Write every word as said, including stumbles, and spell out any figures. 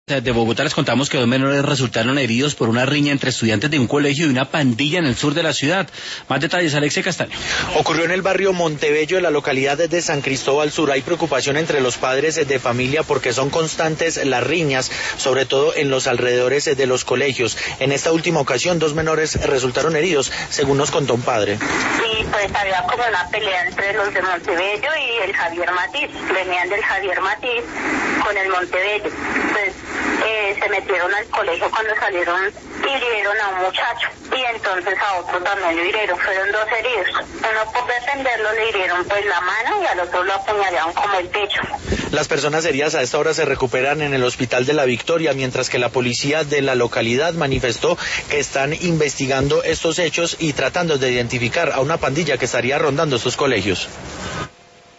De Bogotá les contamos que dos menores resultaron heridos por una riña entre estudiantes de un colegio y una pandilla en el sur de la ciudad. Más detalles, Alexia Castaño. Ocurrió en el barrio Montebello, en la localidad de San Cristóbal Sur. Hay preocupación entre los padres de familia porque son constantes las riñas, sobre todo en los alrededores de los colegios. En esta última ocasión, dos menores resultaron heridos, según nos contó un padre. Sí, pues había como una pelea entre los de Montebello y el Javier Matiz. Venían del Javier Matiz con el Montebello. Pues eh, se metieron al colegio cuando salieron y hirieron a un muchacho. Y entonces a otro también lo hirieron. Fueron dos heridos. Uno por defenderlo le hirieron pues la mano y al otro lo apuñalaron como el pecho. Las personas heridas a esta hora se recuperan en el Hospital de la Victoria, mientras que la policía de la localidad manifestó que están investigando estos hechos y tratando de identificar a una pandilla que estaría rondando estos colegios.